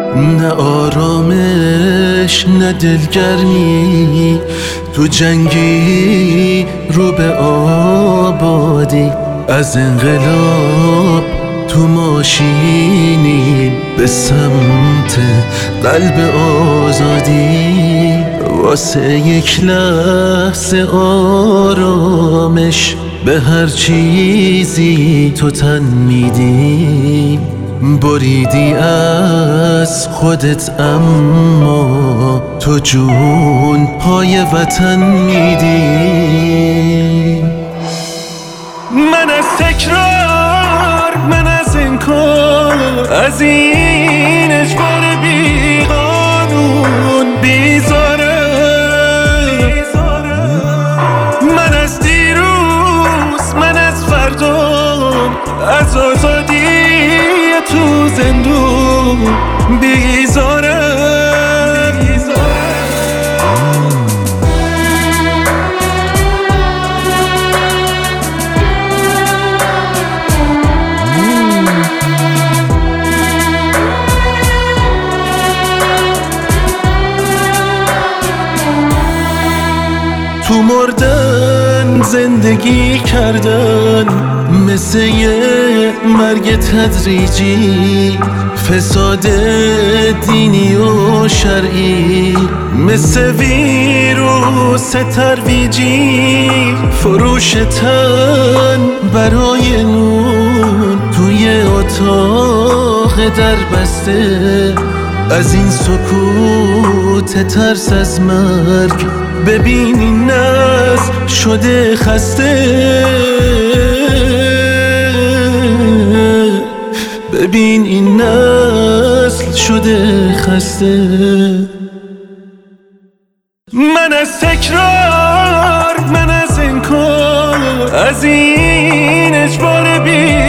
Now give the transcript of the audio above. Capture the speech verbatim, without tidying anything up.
نه آرامش نه دلگرمی، تو جنگی رو به آبادی، از انقلاب تو ماشینی به سمت قلب آزادی. واسه یک لحظه آرامش به هر چیزی تو تن میدی، بریدی از خودت اما تو جون پای وطن میدی. من از تکرار، من از انکار، از این اجبار بی قانون بیزارم. من از دیروز، من از فردا، از آزادی تو زندون بیزارم. تو مردن زندگی کردن مثل یه مرگ تدریجی، فساد دینی و شرعی مثل ویروس ترویجی، فروش تن برای نون توی اتاق در بسته، از این سکوت ترس از مرگ ببین این نسل شده خسته، ببین این نسل شده خسته. من از تکرار، من از انکار، از این اجبار بی